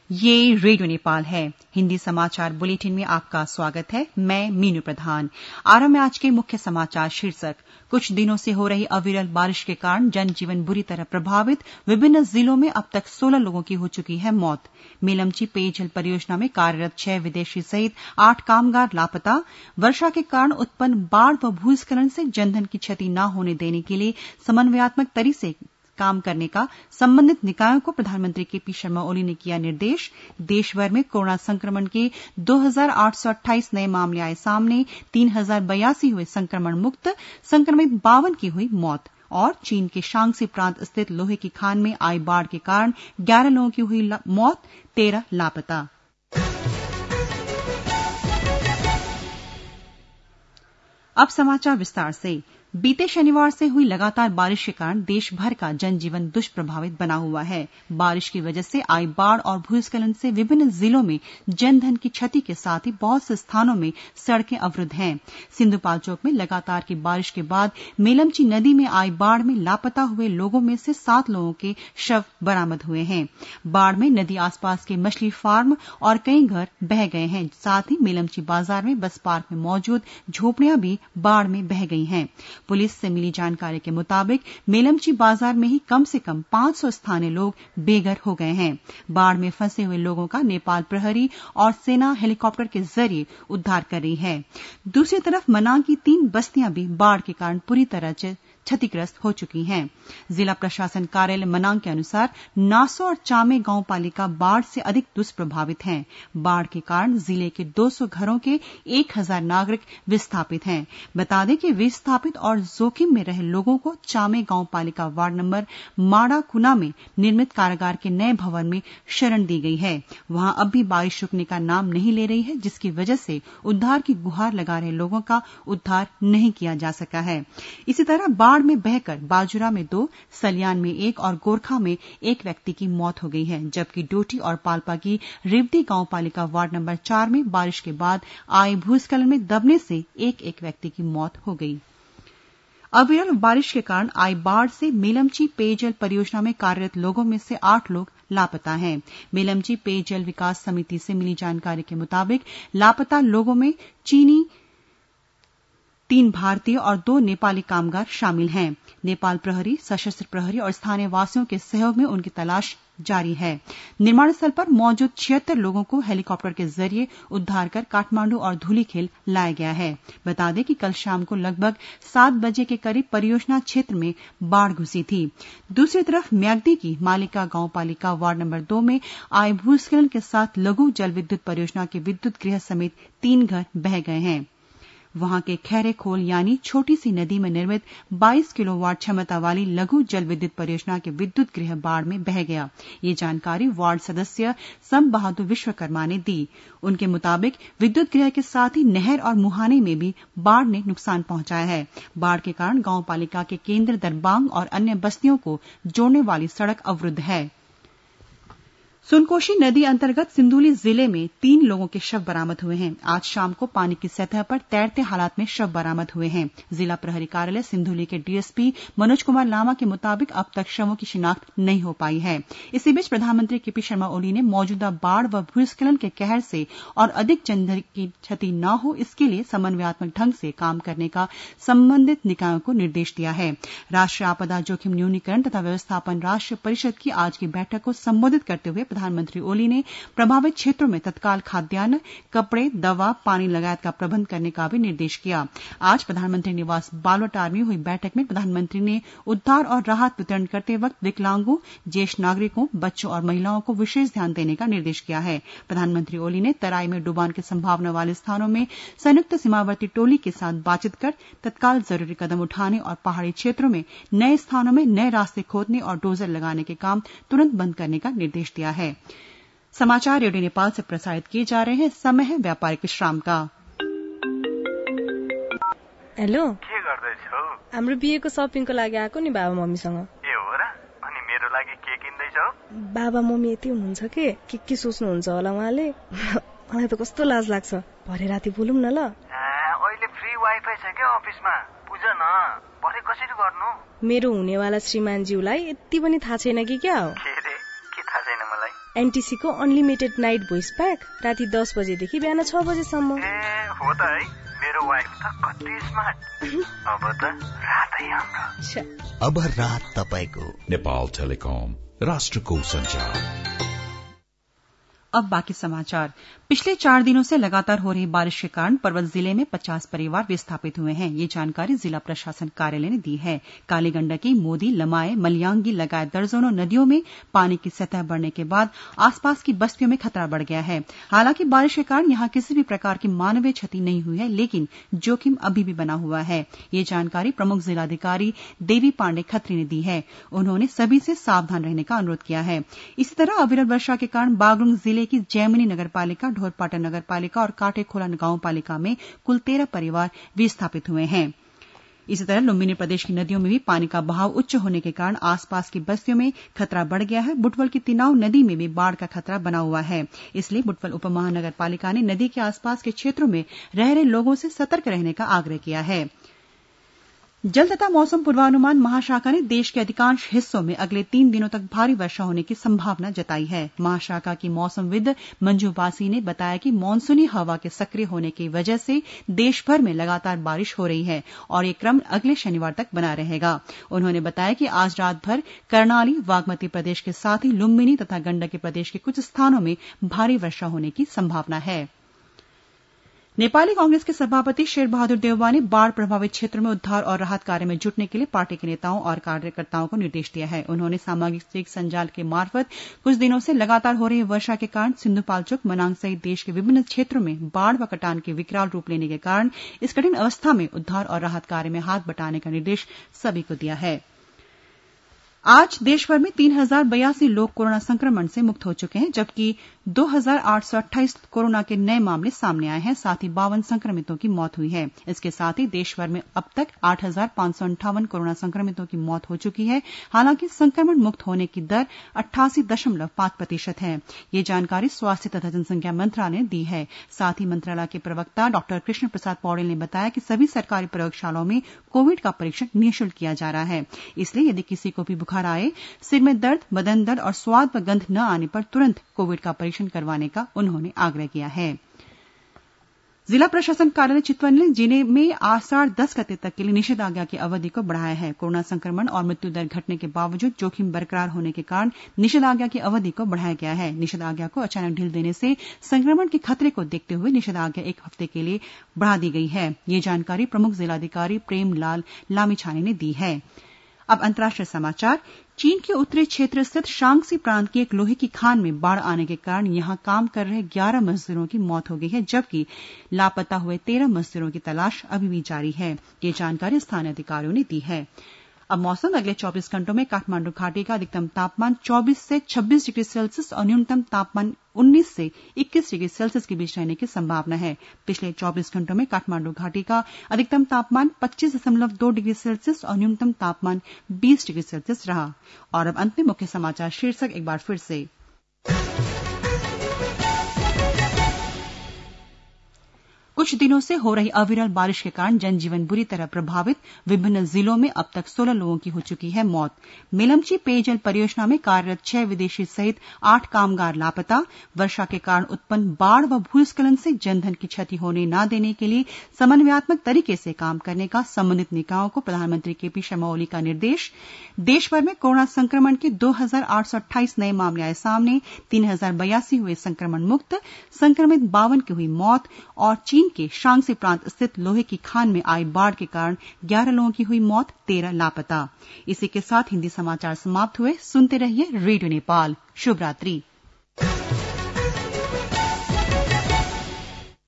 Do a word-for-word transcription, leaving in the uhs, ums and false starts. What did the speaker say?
ये रेडियो नेपाल है। हिंदी समाचार बुलेटिन में आपका स्वागत है। मैं मीनू प्रधान। आरंभ में आज के मुख्य समाचार शीर्षक। कुछ दिनों से हो रही अविरल बारिश के कारण जनजीवन बुरी तरह प्रभावित। विभिन्न जिलों में अब तक सोलह लोगों की हो चुकी है मौत। मेलमची पेयजल परियोजना में कार्यरत छह विदेशी सहित आठ कामगार लापता। वर्षा के कारण उत्पन्न बाढ़ व भूस्खलन से जनधन की क्षति न होने देने के लिए समन्वयात्मक तरीके से काम करने का संबंधित निकायों को प्रधानमंत्री के पी शर्मा ओली ने किया निर्देश। देश भर में कोरोना संक्रमण के दो हजार आठ सौ अट्ठाईस नए मामले आए सामने। तीन हजार बयासी हुए संक्रमण मुक्त। संक्रमित बावन की हुई मौत। और चीन के शांगसी प्रांत स्थित लोहे की खान में आई बाढ़ के कारण ग्यारह लोगों की हुई मौत, तेरह लापता। अब समाचार विस्तार से। बीते शनिवार से हुई लगातार बारिश के कारण देश भर का जनजीवन दुष्प्रभावित बना हुआ है। बारिश की वजह से आई बाढ़ और भूस्खलन से विभिन्न जिलों में जनधन की क्षति के साथ ही बहुत से स्थानों में सड़कें अवरुद्ध हैं। सिंधुपाल चौक में लगातार की बारिश के बाद मेलमची नदी में आई बाढ़ में लापता हुए लोगों में से सात लोगों के शव बरामद हुए हैं। बाढ़ में नदी आसपास के मछली फार्म और कई घर बह गए हैं। साथ ही मेलमची बाजार में बस पार्क में मौजूद झोपड़ियां भी बाढ़ में बह गई हैं। पुलिस से मिली जानकारी के मुताबिक मेलमची बाजार में ही कम से कम पांच सौ स्थानीय लोग बेघर हो गए हैं। बाढ़ में फंसे हुए लोगों का नेपाल प्रहरी और सेना हेलीकॉप्टर के जरिए उद्धार कर रही है। दूसरी तरफ मनांग की तीन बस्तियां भी बाढ़ के कारण पूरी तरह क्षतिग्रस्त हो चुकी हैं। जिला प्रशासन कार्यालय मनांग के अनुसार नासो और चामे गांव पालिका बाढ़ से अधिक दुष्प्रभावित हैं। बाढ़ के कारण जिले के दो सौ घरों के एक हजार नागरिक विस्थापित हैं। बता दें कि विस्थापित और जोखिम में रहे लोगों को चामे गांव पालिका वार्ड नंबर माड़ा कुना में निर्मित कारागार के नए भवन में शरण दी गई है। वहां अब भी बारिश रुकने का नाम नहीं ले रही है, जिसकी वजह से उद्धार की गुहार लगा रहे लोगों का उद्धार नहीं किया जा सका है। इसी तरह बाढ़ में बहकर बाजुरा में दो, सलियान में एक और गोरखा में एक व्यक्ति की मौत हो गई है, जबकि डोटी और पाल्पा की रेवती गांव पालिका वार्ड नंबर चार में बारिश के बाद आए भूस्खलन में दबने से एक एक व्यक्ति की मौत हो गई। अविरल बारिश के कारण आई बाढ़ से मेलमची पेयजल परियोजना में कार्यरत लोगों में से आठ लोग लापता हैं। मेलमची पेयजल विकास समिति से मिली जानकारी के मुताबिक लापता लोगों में चीनी तीन भारतीय और दो नेपाली कामगार शामिल हैं। नेपाल प्रहरी, सशस्त्र प्रहरी और स्थानीय वासियों के सहयोग में उनकी तलाश जारी है। निर्माण स्थल पर मौजूद छिहत्तर लोगों को हेलीकॉप्टर के जरिए उद्धार कर काठमांडू और धूलीखेल लाया गया है। बता दें कि कल शाम को लगभग सात बजे के करीब परियोजना क्षेत्र में बाढ़ घुसी थी। दूसरी तरफ म्याग्दी की मालिका गांव पालिका वार्ड नंबर दो में आए भूस्खलन के साथ लघु जल विद्युत परियोजना के विद्युत गृह समेत तीन घर बह गए हैं। वहां के खैरे खोल यानी छोटी सी नदी में निर्मित बाईस किलोवाट क्षमता वाली लघु जल विद्युत परियोजना के विद्युत गृह बाढ़ में बह गया। ये जानकारी वार्ड सदस्य सम बहादुर विश्वकर्मा ने दी। उनके मुताबिक विद्युत गृह के साथ ही नहर और मुहाने में भी बाढ़ ने नुकसान पहुंचाया है। बाढ़ के कारण गांव पालिका के केंद्र दरबांग और अन्य बस्तियों को जोड़ने वाली सड़क अवरुद्ध है। सुनकोशी नदी अंतर्गत सिंधुली जिले में तीन लोगों के शव बरामद हुए हैं। आज शाम को पानी की सतह पर तैरते हालात में शव बरामद हुए हैं। जिला प्रहरी कार्यालय सिंधुली के डीएसपी मनोज कुमार लामा के मुताबिक अब तक शवों की शिनाख्त नहीं हो पाई है। इसी बीच प्रधानमंत्री के पी शर्मा ओली ने मौजूदा बाढ़ व भूस्खलन के कहर से और अधिक जनधन की क्षति न हो, इसके लिए समन्वयात्मक ढंग से काम करने का संबंधित निकायों को निर्देश दिया है। राष्ट्रीय आपदा जोखिम न्यूनीकरण तथा व्यवस्थापन राष्ट्रीय परिषद की आज की बैठक को संबोधित करते हुए प्रधानमंत्री ओली ने प्रभावित क्षेत्रों में तत्काल खाद्यान्न, कपड़े, दवा, पानी लगायत का प्रबंध करने का भी निर्देश किया। आज प्रधानमंत्री निवास बालोटार में हुई बैठक में प्रधानमंत्री ने उद्धार और राहत वितरण करते वक्त विकलांगों, ज्येष्ठ नागरिकों, बच्चों और महिलाओं को विशेष ध्यान देने का निर्देश किया है। प्रधानमंत्री ओली ने तराई में डुबान की संभावना वाले स्थानों में संयुक्त सीमावर्ती टोली के साथ बातचीत कर तत्काल जरूरी कदम उठाने और पहाड़ी क्षेत्रों में नए स्थानों में नए रास्ते खोदने और डोजर लगाने के काम तुरंत बंद करने का निर्देश दिया है। समाचार रेडियो नेपाल से प्रसारित किए जा रहे हैं। समय है व्यापारिक विश्राम का। हेलो, के गर्दैछौ? हाम्रो बिहेको शपिङको लागि आएको नि बाबा मम्मीसँग। ए हो र? अनि मेरो लागि के किन्दैछौ? बाबा मम्मी यति हुनुहुन्छ के के के सोच्नुहुन्छ होला उहाँले। मलाई त कस्तो लाज लाग्छ। भरे राति बोलौँ न ल। अहिले फ्री वाइफाई छ के अफिसमा? बुझ न, भरे कसरी गर्नु? मेरो हुनेवाला श्रीमानज्यूलाई यति पनि थाहा छैन कि क्या हो? के रे? के थाहा छैन मलाई? एनटीसी को अनलिमिटेड नाइट भोइस प्याक राति दस बजेदेखि बिहान छ बजेसम्म। ए हो त है, मेरो वाइफ त कति स्मार्ट। अब त रातै हाम्रो। अब रात तपाईको। नेपाल टेलिकम, राष्ट्रको संचार। अब बाकी समाचार। पिछले चार दिनों से लगातार हो रही बारिश के कारण पर्वत जिले में पचास परिवार विस्थापित हुए हैं। ये जानकारी जिला प्रशासन कार्यालय ने दी है। काली गंडकी, मोदी, लमाए, मलयांगी लगाए दर्जनों नदियों में पानी की सतह बढ़ने के बाद आसपास की बस्तियों में खतरा बढ़ गया है। हालांकि बारिश के कारण यहां किसी भी प्रकार की मानवीय क्षति नहीं हुई है, लेकिन जोखिम अभी भी बना हुआ है। ये जानकारी प्रमुख जिलाधिकारी देवी पांडे खत्री ने दी है। उन्होंने सभी से सावधान रहने का अनुरोध किया है। इसी तरह अविरल वर्षा के कारण बागलुंग जिले की जैमिनी नगरपालिका, ढोरपाटन नगरपालिका और काटेखोला गांव पालिका में कुल तेरह परिवार विस्थापित हुए हैं। इसी तरह लुम्बिनी प्रदेश की नदियों में भी पानी का बहाव उच्च होने के कारण आसपास की बस्तियों में खतरा बढ़ गया है। बुटवल की तिनाव नदी में भी बाढ़ का खतरा बना हुआ है। इसलिए बुटवल उपमहानगर पालिका ने नदी के आसपास के क्षेत्रों में रह रहे लोगों से सतर्क रहने का आग्रह किया है। जल तथा मौसम पूर्वानुमान महाशाखा ने देश के अधिकांश हिस्सों में अगले तीन दिनों तक भारी वर्षा होने की संभावना जताई है। महाशाखा की मौसमविद मंजू बासी ने बताया कि मानसूनी हवा के सक्रिय होने की वजह से देश भर में लगातार बारिश हो रही है और ये क्रम अगले शनिवार तक बना रहेगा। उन्होंने बताया कि आज रात भर कर्णाली, बागमती प्रदेश के साथ ही लुम्बिनी तथा गंडकी प्रदेश के कुछ स्थानों में भारी वर्षा होने की संभावना है। नेपाली कांग्रेस के सभापति शेर बहादुर देउवा ने बाढ़ प्रभावित क्षेत्रों में उद्धार और राहत कार्य में जुटने के लिए पार्टी के नेताओं और कार्यकर्ताओं को निर्देश दिया है। उन्होंने सामाजिक संजाल के मार्फत कुछ दिनों से लगातार हो रही वर्षा के कारण सिंधुपाल्चोक, मनांग सहित देश के विभिन्न क्षेत्रों में बाढ़ व कटान के विकराल रूप लेने के कारण इस कठिन अवस्था में उद्धार और राहत कार्य में हाथ बटाने का निर्देश सभी को दिया है। आज देशभर में तीन हजार बयासी लोग कोरोना संक्रमण से मुक्त हो चुके हैं, जबकि दो हजार आठ सौ अट्ठाईस कोरोना के नए मामले सामने आए हैं। साथ ही बावन संक्रमितों की मौत हुई है। इसके साथ ही देशभर में अब तक आठ हजार पांच सौ अंठावन कोरोना संक्रमितों की मौत हो चुकी है। हालांकि संक्रमण मुक्त होने की दर अट्ठासी दशमलव पांच प्रतिशत है। ये जानकारी स्वास्थ्य तथा जनसंख्या मंत्रालय ने दी है। साथ ही मंत्रालय के प्रवक्ता डॉक्टर कृष्ण प्रसाद पौडेल ने बताया कि सभी सरकारी प्रयोगशालाओं में कोविड का परीक्षण निःशुल्क किया जा रहा है। इसलिए यदि किसी को भी बुखार आए, सिर में दर्द, बदन दर्द और स्वाद व गंध न आने पर तुरंत कोविड का परीक्षण करवाने का उन्होंने आग्रह किया है। जिला प्रशासन कार्यालय चितवन ने जिले में आषाढ़ दस गते तक के लिए निषेधाज्ञा की अवधि को बढ़ाया है। कोरोना संक्रमण और मृत्यु दर घटने के बावजूद जोखिम बरकरार होने के कारण निषेधाज्ञा की अवधि को बढ़ाया गया है। निषेधाज्ञा को अचानक ढील देने से संक्रमण के खतरे को देखते हुए निषेधाज्ञा एक हफ्ते के लिए बढ़ा दी गई है। ये जानकारी प्रमुख जिलाधिकारी प्रेमलाल लामिछाने ने दी है। अब अंतर्राष्ट्रीय समाचार। चीन के उत्तरी क्षेत्र स्थित शांगसी प्रांत की एक लोहे की खान में बाढ़ आने के कारण यहां काम कर रहे ग्यारह मजदूरों की मौत हो गई है, जबकि लापता हुए तेरह मजदूरों की तलाश अभी भी जारी है। ये जानकारी स्थानीय अधिकारियों ने दी है। अब मौसम। अगले चौबीस घंटों में काठमांडू घाटी का अधिकतम तापमान चौबीस से छब्बीस डिग्री सेल्सियस और न्यूनतम तापमान उन्नीस से इक्कीस डिग्री सेल्सियस के बीच रहने की संभावना है। पिछले चौबीस घंटों में काठमांडू घाटी का अधिकतम तापमान पच्चीस दशमलव दो डिग्री सेल्सियस और न्यूनतम तापमान बीस डिग्री सेल्सियस रहा। और अब अंत में मुख्य समाचार शीर्षक एक बार फिर से। कुछ दिनों से हो रही अविरल बारिश के कारण जनजीवन बुरी तरह प्रभावित। विभिन्न जिलों में अब तक सोलह लोगों की हो चुकी है मौत। मेलमची पेयजल परियोजना में कार्यरत छह विदेशी सहित आठ कामगार लापता। वर्षा के कारण उत्पन्न बाढ़ व भूस्खलन से जनधन की क्षति होने न देने के लिए समन्वयात्मक तरीके से काम करने का संबंधित निकायों को प्रधानमंत्री केपी शर्मा ओली का निर्देश। देशभर में कोरोना संक्रमण के दो हजार आठ सौ अट्ठाईस नए मामले आए सामने। तीन हजार बयासी हुए संक्रमण मुक्त। संक्रमित बावन की हुई मौत। और चीन के शांगसी प्रांत स्थित लोहे की खान में आई बाढ़ के कारण ग्यारह लोगों की हुई मौत, तेरह लापता। इसी के साथ हिंदी समाचार समाप्त हुए। सुनते रहिए रेडियो नेपाल। शुभ रात्रि।